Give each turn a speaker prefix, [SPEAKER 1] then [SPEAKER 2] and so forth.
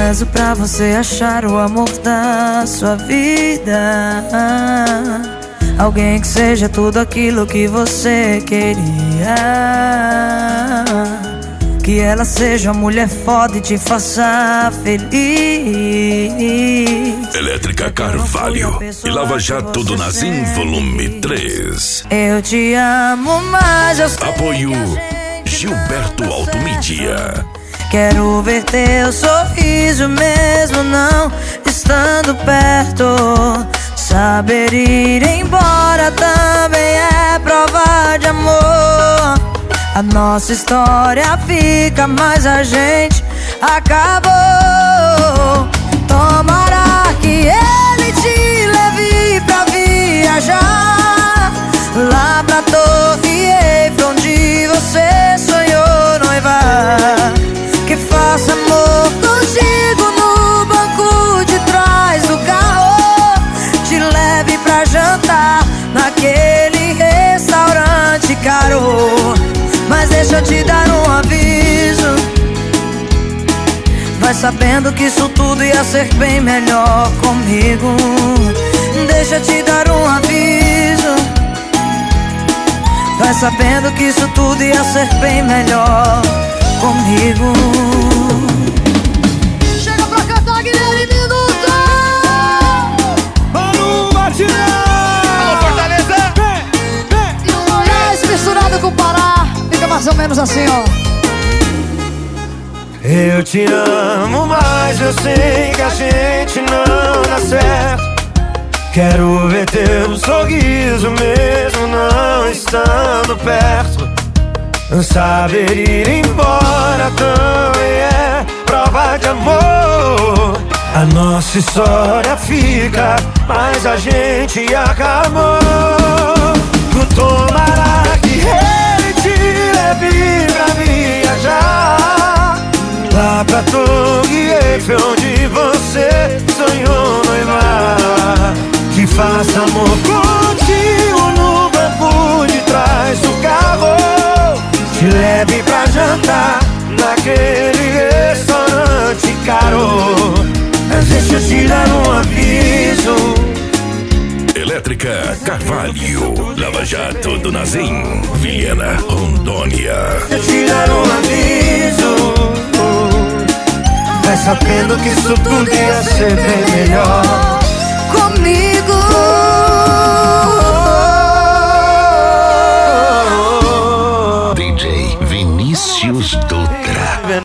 [SPEAKER 1] rezo pra você achar o amor da sua vida. Alguém que seja tudo aquilo que você queria. Que ela seja uma mulher foda e te faça feliz.
[SPEAKER 2] Elétrica Carvalho e Lava Jato do Nazim, volume 3.
[SPEAKER 1] Eu te amo, mas eu sei.
[SPEAKER 2] Apoio Gilberto Automídia.
[SPEAKER 1] Quero ver teu sorriso mesmo não estando perto. Saber ir embora também é prova de amor. A nossa história fica, mas a gente acabou. Tomara que ele te leve pra viajar lá pra Torre Eiffel, onde você sonhou noivar. Que faça amor contigo no banco de trás do carro. Te leve pra jantar naquele restaurante caro. Mas deixa eu te dar um aviso. Vai sabendo que isso tudo ia ser bem melhor comigo. Deixa eu te dar um aviso. Vai sabendo que isso tudo ia ser bem melhor comigo.
[SPEAKER 3] Chega pra cantar, Guilherme Minuto!
[SPEAKER 4] Mano Martinez!
[SPEAKER 5] Alô, Fortaleza!
[SPEAKER 3] E o Goiás misturado com o Pará. Fica mais ou menos assim, ó.
[SPEAKER 4] Eu te amo, mas eu sei que a gente não dá certo. Quero ver teu sorriso mesmo não estando perto. Saber ir embora também é prova de amor. A nossa história fica, mas a gente acabou. Tomara que ele te leve pra viajar lá pra Torre Eiffel, onde você sonhou noivar. Que faça amor contigo no banco de trás do carro. Te leve pra jantar naquele restaurante caro. Mas deixa eu te dar um aviso.
[SPEAKER 2] Elétrica Carvalho, Lava Jato do Nazim, Viena, Rondônia.
[SPEAKER 4] Deixa eu te dar um aviso. Vai sabendo que isso tudo ia ser bem melhor
[SPEAKER 1] Comigo.
[SPEAKER 2] DJ Vinícius Dutra.